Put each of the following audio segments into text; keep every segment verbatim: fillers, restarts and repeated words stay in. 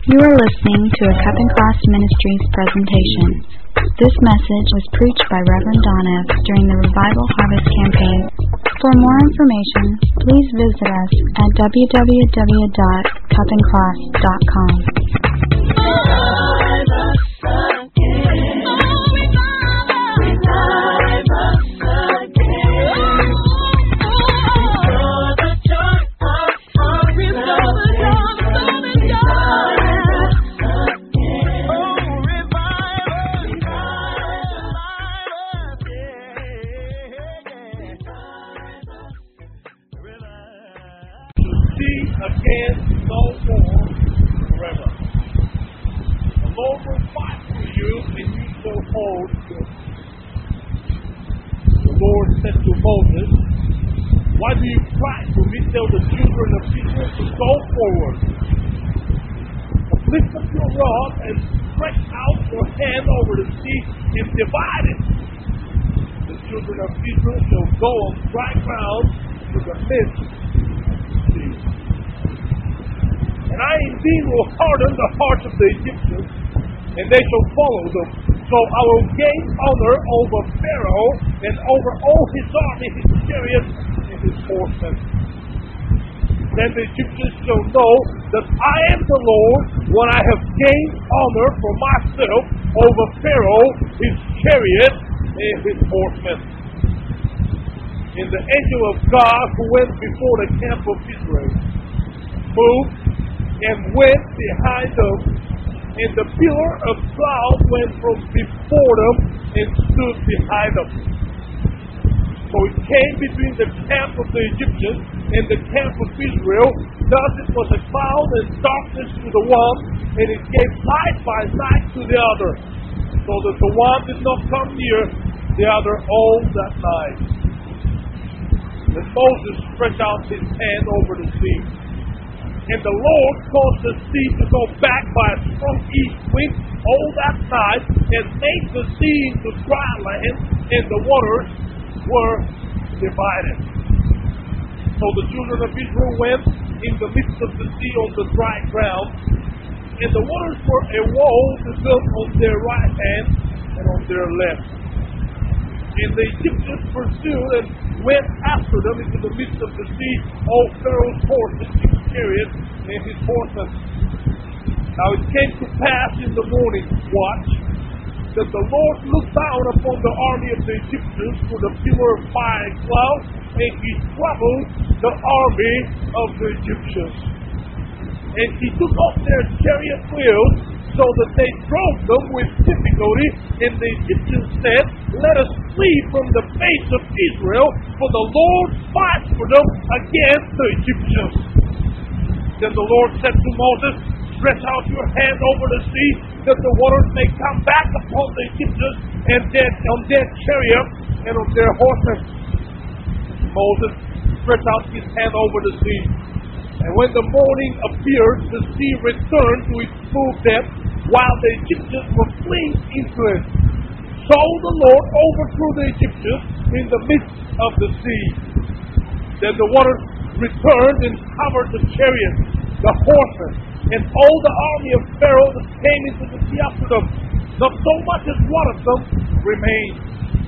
You are listening to a Cup and Cross Ministries presentation. This message was preached by Reverend Donna during the Revival Harvest Campaign. For more information, please visit us at w w w dot cup and cross dot com. Again, no more forever. The Lord will fight for you, and you shall hold good. The Lord said to Moses, "Why do you cry for me? Tell the children of Israel to go forward. Lift up your rod and stretch out your hand over the sea and divide it. The children of Israel shall go on dry ground to the midst of the sea. And I indeed will harden the hearts of the Egyptians, and they shall follow them. So I will gain honor over Pharaoh and over all his army, his chariots, and his horsemen. Then the Egyptians shall know that I am the Lord when I have gained honor for myself over Pharaoh, his chariots, and his horsemen." And the angel of God who went before the camp of Israel moved and went behind them, and the pillar of cloud went from before them and stood behind them. So it came between the camp of the Egyptians and the camp of Israel. Thus it was a cloud and darkness to the one, and it gave light by night to the other, so that the one did not come near the other all that night. Then Moses stretched out his hand over the sea, and the Lord caused the sea to go back by a strong east wind all that night, and made the sea into dry land, and the waters were divided. So the children of Israel went in the midst of the sea on the dry ground, and the waters were a wall to them on their right hand and on their left. And the Egyptians pursued and went after them into the midst of the sea, all Pharaoh's horses, his chariots, and his horsemen. Now it came to pass in the morning watch that the Lord looked down upon the army of the Egyptians through the pillar of fire and cloud, and he troubled the army of the Egyptians. And he took off their chariot wheels, so that they drove them with difficulty. And the Egyptians said, "Let us flee from the face of Israel, for the Lord fights for them against the Egyptians." Then the Lord said to Moses, "Stretch out your hand over the sea, that the waters may come back upon the Egyptians, and their, on their chariots and on their horses." Moses stretched out his hand over the sea, and when the morning appeared, the sea returned to its full depth, while the Egyptians were fleeing into it. So the Lord overthrew the Egyptians in the midst of the sea. Then the waters returned and covered the chariots, the horsemen, and all the army of Pharaoh that came into the sea after them. Not so much as one of them remained.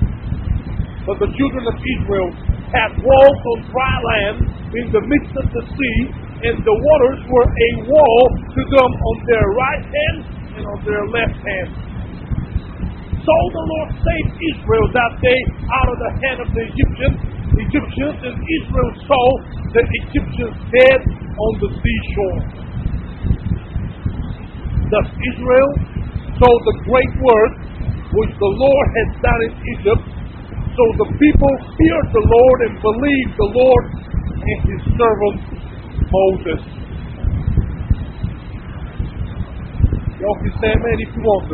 But the children of Israel had walked on dry land in the midst of the sea, and the waters were a wall to them on their right hand and on their left hand. So the Lord saved Israel that day out of the hand of the Egyptians, Egyptians, and Israel saw the Egyptians dead on the seashore. Thus Israel saw the great work which the Lord had done in Egypt. So the people feared the Lord and believed the Lord and his servant Moses. Y'all can say amen if you want to.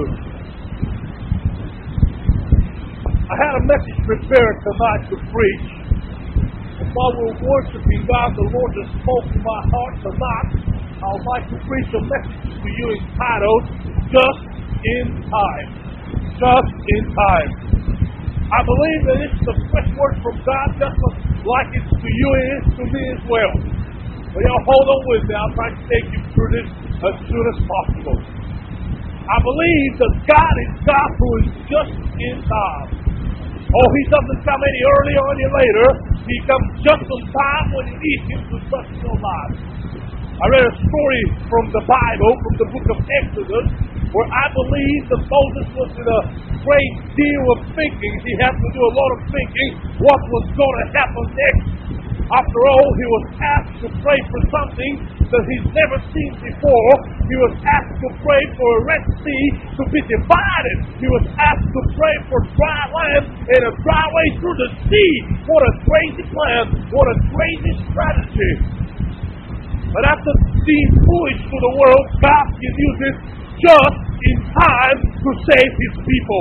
I had a message prepared tonight to preach. And while we're worshiping God, the Lord just spoke to my heart tonight. I would like to preach a message to you entitled, Just in Time. Just in Time. I believe that it's a fresh word from God, just like it's to you, it is to me as well. Well, y'all hold on with me. I'll try to take you through this as soon as possible. I believe that God is God who is just in time. Oh, He doesn't come any earlier or any later. He comes just on time when you need Him to touch your life. I read a story from the Bible, from the book of Exodus, where I believe that Moses was in a great deal of thinking. He had to do a lot of thinking what was going to happen next. After all, he was asked to pray for something that he's never seen before. He was asked to pray for a Red Sea to be divided. He was asked to pray for dry land and a dry way through the sea. What a crazy plan. What a crazy strategy. But after being foolish to the world, God can use it just in time to save His people.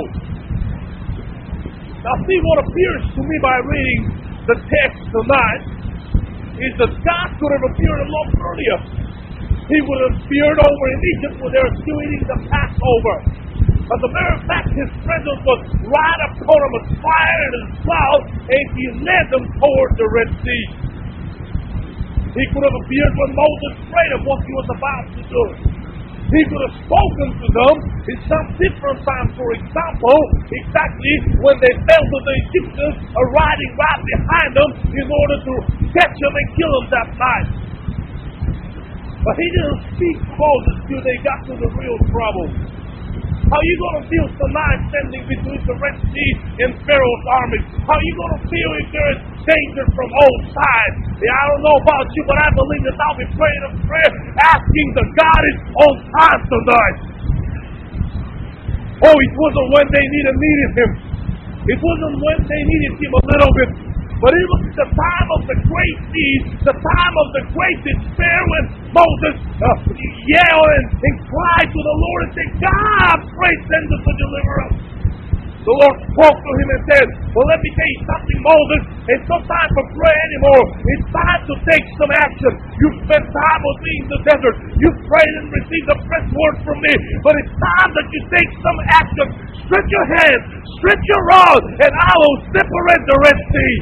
Now see, what appears to me by reading the text tonight is that God could have appeared a lot earlier. He would have appeared over in Egypt when they were still eating the Passover. As a matter of fact, His presence was right upon them as fire and as cloud, and He led them toward the Red Sea. He could have appeared when Moses prayed of what he was about to do. He could have spoken to them in some different time. For example, exactly when they felt that the Egyptians are riding right behind them in order to catch them and kill them that night. But He didn't speak to Moses till they got to the real trouble. How are you going to feel tonight standing between the Red Sea and Pharaoh's army? How are you going to feel if there is danger from all sides? Yeah, I don't know about you, but I believe that I'll be praying a prayer asking that God is on time tonight. Oh, it wasn't when they needed, needed Him. It wasn't when they needed Him a little bit. But it was the time of the great need, the time of the great despair when Moses uh, yelled and, and cried to the Lord and said, God, pray, send us to deliver us. The Lord spoke to him and said, well, let me tell you something, Moses. It's not time for prayer anymore. It's time to take some action. You've spent time with me in the desert. You've prayed and received a fresh word from me. But it's time that you take some action. Stretch your hands, stretch your rod, and I will separate the Red Sea.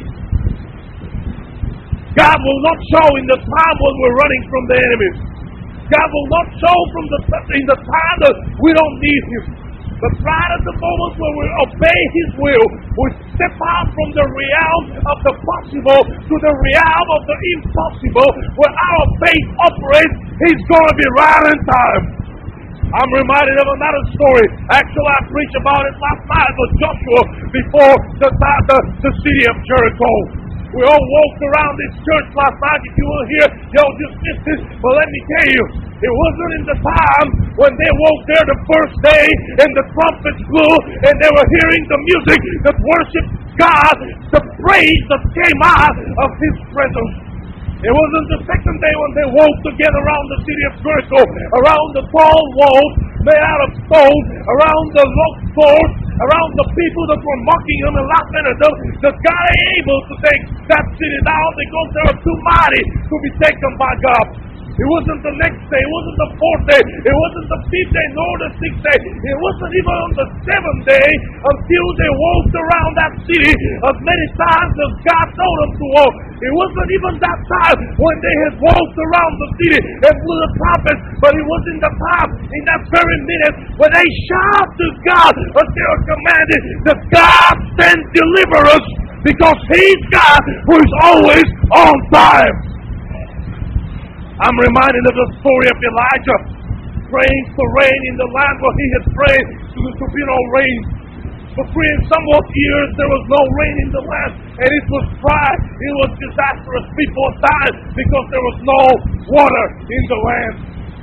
God will not show in the time when we're running from the enemies. God will not show from the in the time that we don't need Him. But right at the moment when we obey His will, we step out from the realm of the possible to the realm of the impossible. Where our faith operates, He's going to be right in time. I'm reminded of another story. Actually, I preached about it last night with Joshua before the, the, the city of Jericho. We all walked around this church last night. If you were here, y'all just missed it. But let me tell you, it wasn't in the time when they walked there the first day and the trumpets blew and they were hearing the music that worshiped God, the praise that came out of His presence. It wasn't the second day when they walked together around the city of Jericho, around the tall walls made out of stone, around the locked doors, around the people that were mocking Him and laughing at them, that God is able to take that city down because they were too mighty to be taken by God. It wasn't the next day, it wasn't the fourth day, it wasn't the fifth day, nor the sixth day. It wasn't even on the seventh day until they walked around that city as many times as God told them to walk. It wasn't even that time when they had walked around the city and blew the trumpets, but it was in the time, in that very minute, when they shout to God as they were commanded that God send deliverance because He's God who is always on time. I'm reminded of the story of Elijah praying for rain in the land where he had prayed to, to be no rain. For three and somewhat years there was no rain in the land, and it was dry. It was disastrous. People died because there was no water in the land.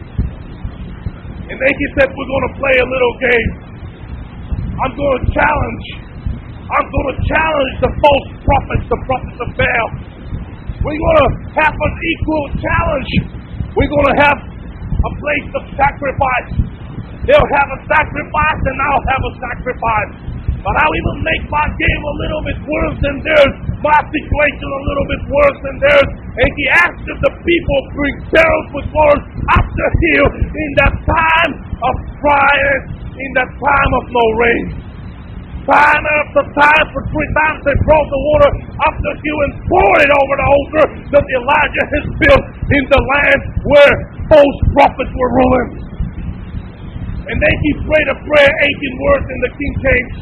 And then he said, we're going to play a little game. I'm going to challenge. I'm going to challenge the false prophets, the prophets of Baal. We're going to have an equal challenge. We're going to have a place of sacrifice. They'll have a sacrifice and I'll have a sacrifice. But I'll even make my game a little bit worse than theirs. My situation a little bit worse than theirs. And he asked that the people bring barrels with water up the hill in that time of dryness, in that time of no rain. Time after time, for three times they brought the water up the hill and poured it over the altar that Elijah has built in the land where false prophets were ruling. And then he prayed a prayer, eighteen words in the King James,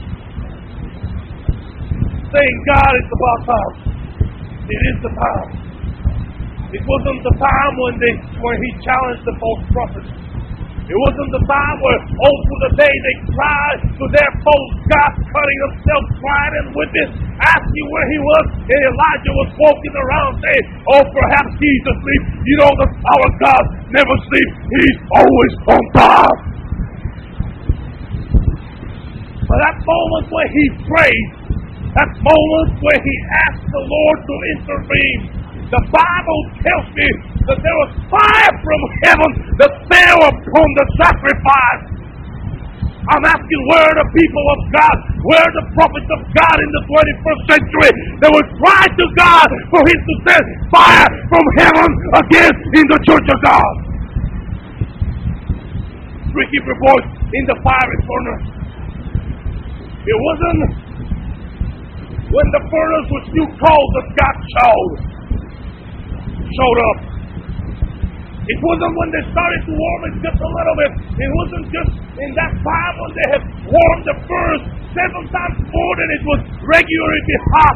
saying, God, it's about time. It is the time. It wasn't the time when they when he challenged the false prophets. It wasn't the time where, oh, for the day they cried to their false God, cutting themselves, crying and weeping, asking where he was. And Elijah was walking around saying, oh, perhaps he's asleep. You know that our God never sleeps. He's always on time. But that moment when he prayed, that moment when he asked the Lord to intervene, the Bible tells me that there was fire from heaven that fell upon the sacrifice. I'm asking, where are the people of God? Where are the prophets of God in the twenty-first century that would cry to God for him to send fire from heaven again in the church of God? Three Hebrew boys in the fiery furnace. It wasn't when the furnace was too cold that God showed. showed up. It wasn't when they started to warm it just a little bit. It wasn't just in that time when they had warmed the furnace seven times more than it was regularly hot.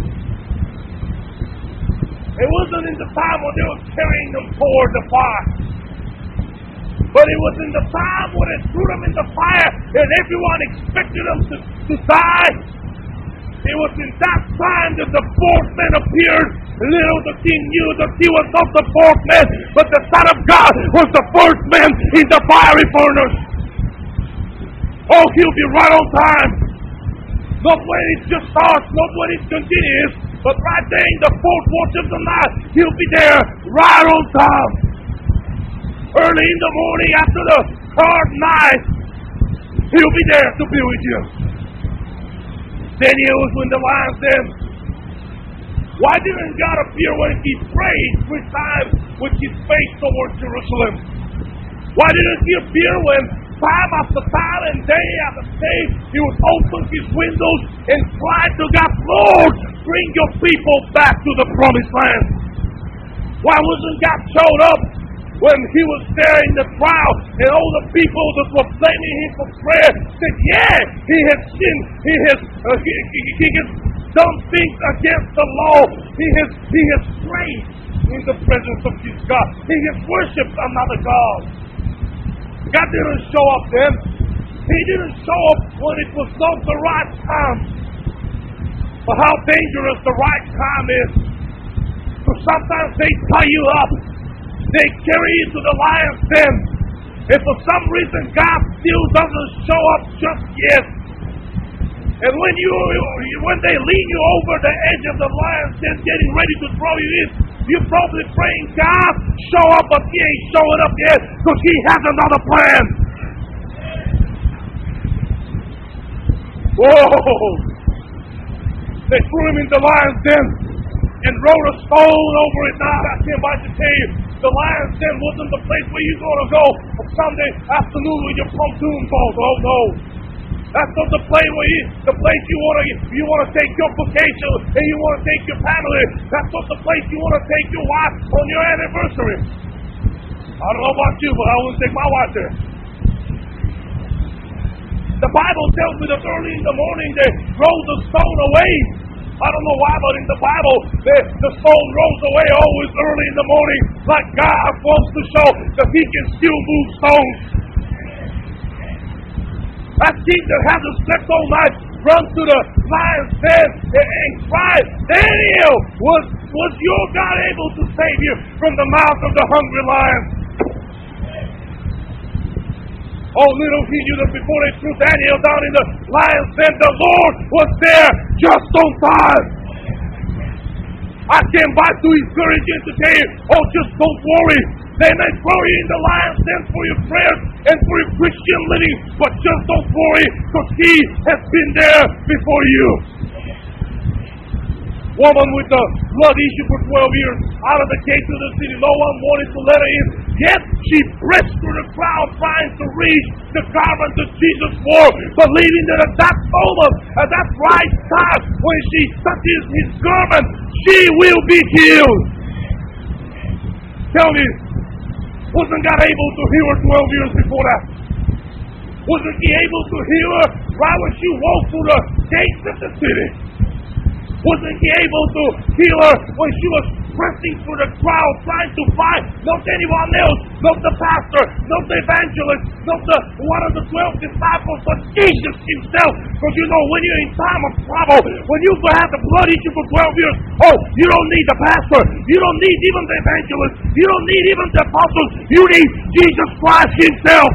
It wasn't in the time when they were carrying them toward the fire. But it was in the time when they threw them in the fire and everyone expected them to, to die. It was in that time that the fourth man appeared. Little the king knew that he was not the fourth man, but the Son of God was the first man in the fiery furnace. Oh, he'll be right on time. Not when it just starts, not when it continues, but right there in the fourth watch of the night, he'll be there right on time. Early in the morning after the hard night, he'll be there to be with you. Daniel was when the lions then. Why didn't God appear when he prayed three times with his face towards Jerusalem? Why didn't he appear when time after time and day after day he would open his windows and cry to God, Lord, bring your people back to the promised land? Why wasn't God showed up when he was there in the crowd and all the people that were blaming him for prayer said, yeah, he has sinned, he has, uh, he, he, he has done things against the law, he has, he has prayed in the presence of his God, he has worshipped another God. God didn't show up then. He didn't show up when it was not the right time. But how dangerous the right time is. So sometimes they tie you up. They carry you to the lion's den. And for some reason, God still doesn't show up just yet. And when you, when they lean you over the edge of the lion's den, getting ready to throw you in, you're probably praying, God, show up, but he ain't showing up yet because he has another plan. Whoa! They threw him in the lion's den and rolled a stone over it. Now, I can't about to tell you, the lion's den wasn't the place where you're going to go on Sunday afternoon with your pontoon boat. Oh, no. That's not the place where you, the place you want to you want to take your vacation and you want to take your family. That's not the place you want to take your wife on your anniversary. I don't know about you, but I wouldn't take my wife there. The Bible tells me that early in the morning they rolled the stone away. I don't know why, but in the Bible, the, the stone rolls away always early in the morning, like God wants to show that he can still move stones. That king that hasn't slept all night run to the lion's den and, and cried, Daniel, was, was your God able to save you from the mouth of the hungry lion? Oh, little he knew that before they threw Daniel down in the lion's den, the Lord was there just on time. I came by to encourage you today. Oh, just don't worry. They may throw you in the lion's den for your prayers and for your Christian living, but just don't worry, because he has been there before you. Woman with the blood issue for twelve years, out of the gate of the city, no one wanted to let her in. Yet she pressed through the crowd trying to preach the garment that Jesus wore, believing that at that moment, at that right time, when she touches his garment, she will be healed. Tell me, wasn't God able to heal her twelve years before that? Wasn't he able to heal her right when she walked through the gates of the city? Wasn't he able to heal her when she was pressing through the crowd trying to find not anyone else, not the pastor, not the evangelist, not the one of the twelve disciples, but Jesus himself? Because you know, when you're in time of trouble, when you've had the blood issue for twelve years, oh, you don't need the pastor, you don't need even the evangelist, you don't need even the apostles, you need Jesus Christ himself.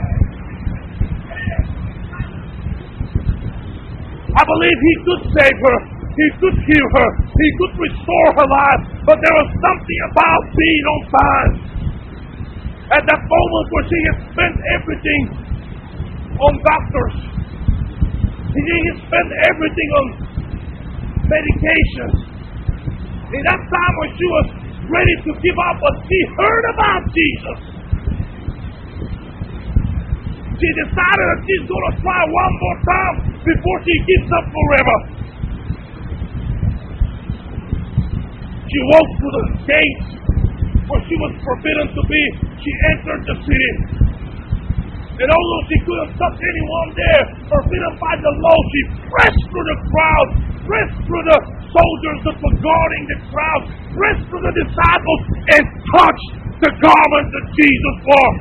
I believe he could save her. He could heal her. He could restore her life. But there was something about being on time. At that moment where she had spent everything on doctors. She had spent everything on medication. In that time when she was ready to give up, but she heard about Jesus. She decided that she's going to try one more time before she gives up forever. She walked through the gates where she was forbidden to be. She entered the city. And although she couldn't touch anyone there, forbidden by the law, she pressed through the crowd, pressed through the soldiers that were guarding the crowd, pressed through the disciples, and touched the garment that Jesus wore.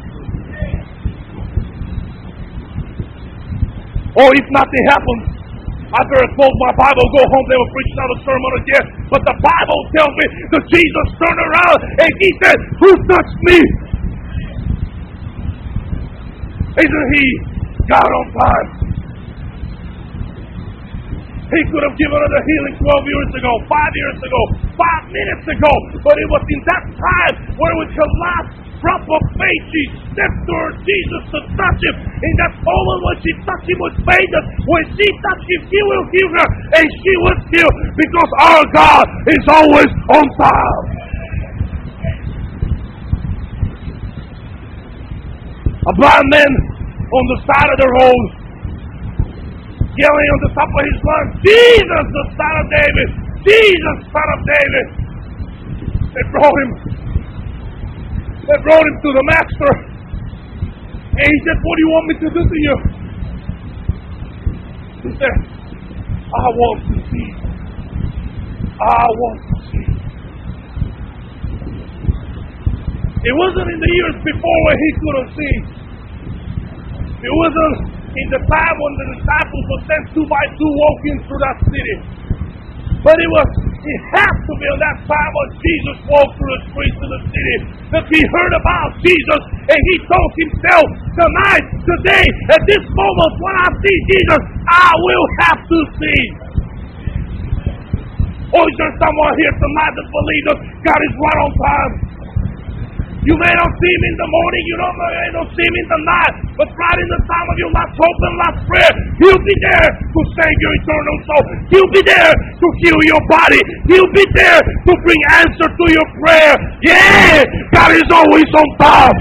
Or if nothing happens, I better close my Bible, go home, they will preach another sermon again. But the Bible tells me that Jesus turned around and he said, "Who touched me?" Isn't he God on time? He could have given her the healing twelve years ago, five years ago, five minutes ago. But it was in that time where with her last drop of faith, she stepped toward Jesus to touch him. In that moment when she touched him with faith, that when she touched him, he will heal her. And she was healed because our God is always on time. A blind man on the side of the road, yelling on the top of his lungs, "Jesus, the Son of David! Jesus, Son of David!" They brought him. They brought him to the master. And he said, "What do you want me to do to you?" He said, "I want to see. I want to see." It wasn't in the years before when he couldn't see. It wasn't in the time when the disciples were sent two by two walking through that city. But it was, it had to be on that time when Jesus walked through the streets of the city that he heard about Jesus and he told himself, "Tonight, today, at this moment, when I see Jesus, I will have to see." Or is there someone here tonight that believes that God is right on time? You may not see him in the morning, you don't, may not see him in the night, but right in the time of your last hope and last prayer, he'll be there to save your eternal soul. He'll be there to heal your body. He'll be there to bring answer to your prayer. Yeah, God is always on time.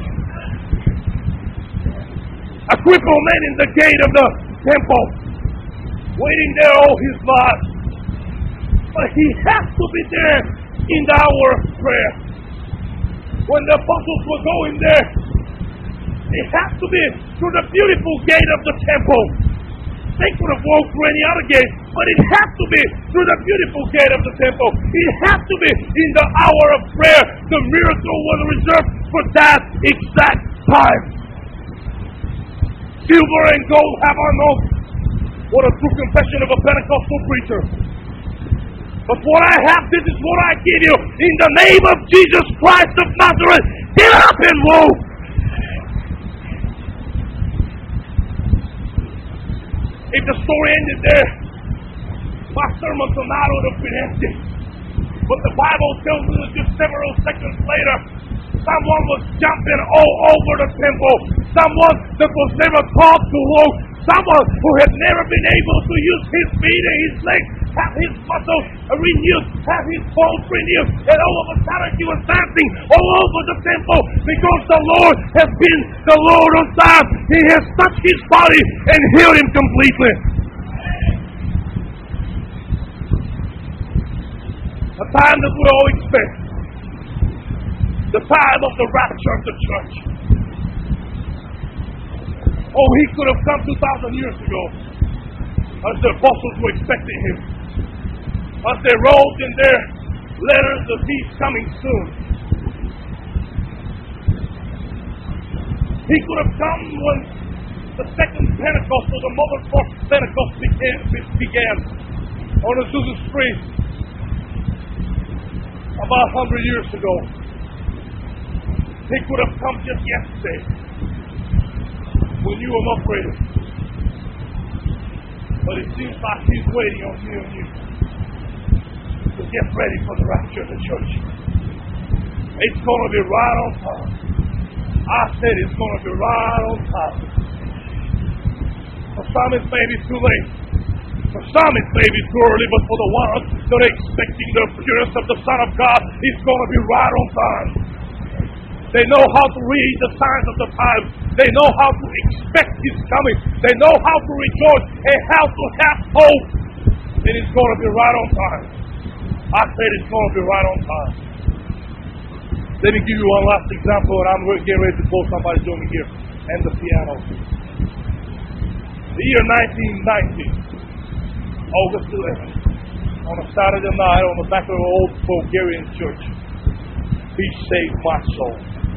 A crippled man in the gate of the temple, waiting there all his life. But he has to be there in the hour of prayer. When the apostles were going there, it has to be through the beautiful gate of the temple. They could have walked through any other gate, but it has to be through the beautiful gate of the temple. It has to be in the hour of prayer. The miracle was reserved for that exact time. Silver and gold have I not. What a true confession of a Pentecostal preacher. But what I have, this is what I give you. In the name of Jesus Christ of Nazareth, get up and walk. If the story ended there, my sermon tonight would have been empty. But the Bible tells us that just several seconds later, someone was jumping all over the temple. Someone that was never taught to walk. Someone who had never been able to use his feet and his legs have his muscles renewed, have his bones renewed, and all of a sudden he was dancing all over the temple because the Lord has been the Lord of time. He has touched his body and healed him completely. The time that we all expect, the time of the rapture of the church. Oh, he could have come two thousand years ago as the apostles were expecting him. As they wrote in their letters that he's coming soon. He could have come when the second Pentecost or the mother first Pentecost began, began on Azusa Street about one hundred years ago. He could have come just yesterday when you were not ready. But it seems like he's waiting on me and you to get ready for the rapture of the church. It's going to be right on time. I said it's going to be right on time. For some it may be too late. For some it may be too early, but for the ones that are expecting the appearance of the Son of God, it's going to be right on time. They know how to read the signs of the times. They know how to expect his coming. They know how to rejoice and how to have hope. And it's going to be right on time. I said it's going to be right on time. Let me give you one last example, and I'm getting ready to close. Somebody join me here. And the piano. The year nineteen ninety, August eleventh, on a Saturday night on the back of an old Bulgarian church. He saved my soul.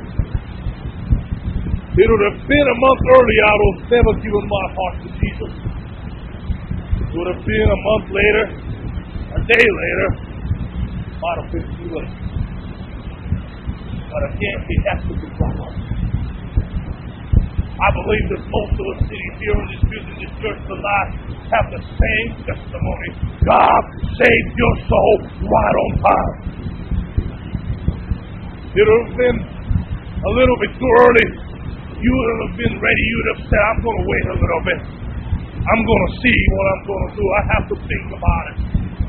It would have been a month earlier, I would have never given my heart to Jesus. It would have been a month later, a day later, might have been too late. But again, he has to be brought up. I believe that most of us sitting here in this building, this church tonight, have the same testimony. God saved your soul right on time. It would have been a little bit too early. You would have been ready. You would have said, I'm going to wait a little bit. I'm going to see what I'm going to do. I have to think about it.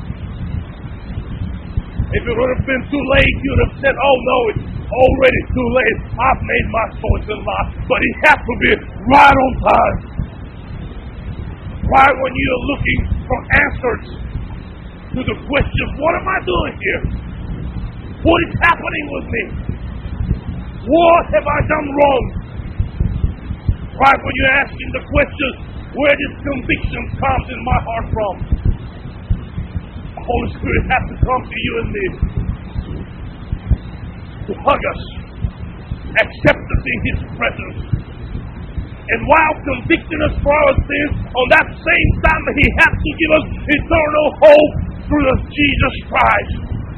If it would have been too late, you would have said, oh no, it's already too late. I've made my choice in life. But it has to be right on time. Right when you're looking for answers to the questions, what am I doing here? What is happening with me? What have I done wrong? Right when you're asking the questions, where this conviction comes in my heart from? The Holy Spirit has to come to you and me to hug us, accept us in His presence. And while convicting us for our sins, on that same time He has to give us eternal hope through Jesus Christ,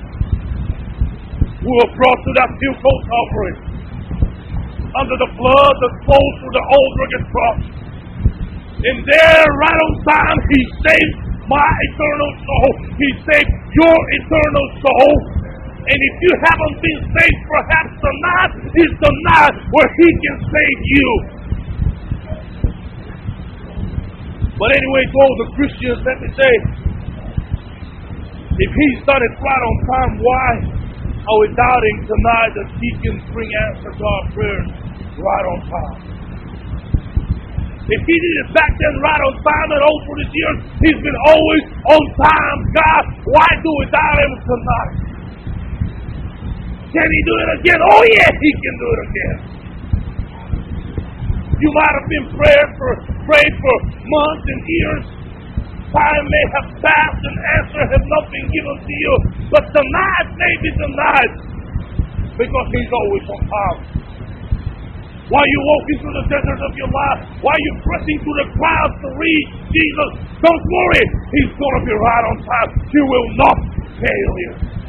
who was brought to that hill called Calvary under the blood that flows through the old rugged cross. And there, right on time, He saved my eternal soul. He saved your eternal soul. And if you haven't been saved, perhaps tonight is the night where He can save you. But anyway, to all the Christians, let me say, if He's done it right on time, why are we doubting tonight that He can bring answers to our prayers right on time? If He did it back then right on time and all through these years, He's been always on time. God, why do we doubt Him tonight? Can He do it again? Oh yes, He can do it again. You might have been prayed for, prayed for months and years. Time may have passed and answer has not been given to you. But tonight may be the night, because He's always on time. While you're walking through the desert of your life, while you're pressing through the crowds to reach Jesus, don't worry. He's going to be right on time. He will not fail you.